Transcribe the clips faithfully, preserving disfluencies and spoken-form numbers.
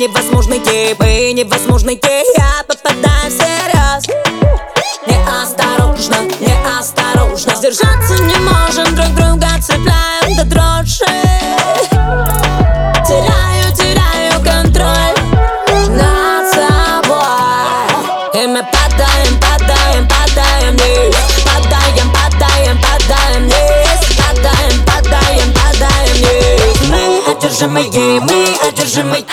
невозможные, мы невозможные. Я попадаю всерьез. Неосторожно, неосторожно. Сдержаться не можем, друг друга цепляем до дрожи. Теряю, теряю контроль над собой. И мы падаем, падаем, падаем вниз. Падаем, падаем, падаем вниз. Падаем, падаем, падаем вниз. Мы одержимые, мы одержимые.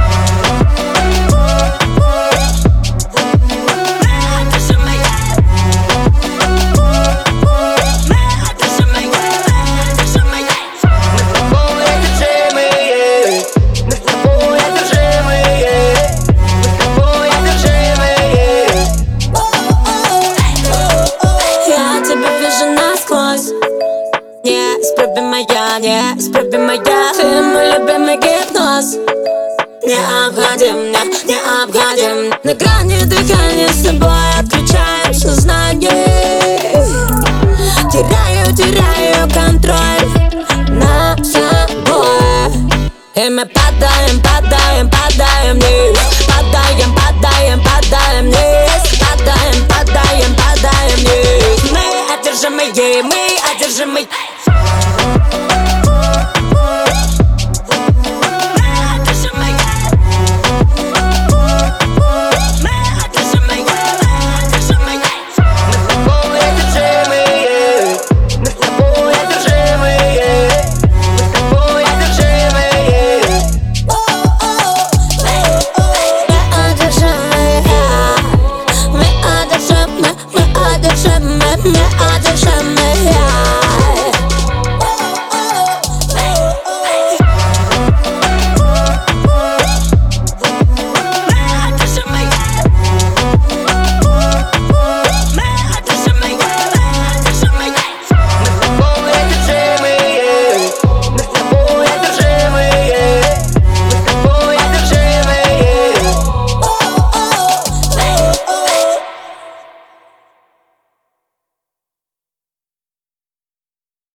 Неисправимая, неисправимая. Ты мой любимый гипноз. Необходим мне, необходим. На грани дыхания с тобой отключаем сознание. Теряю, теряю контроль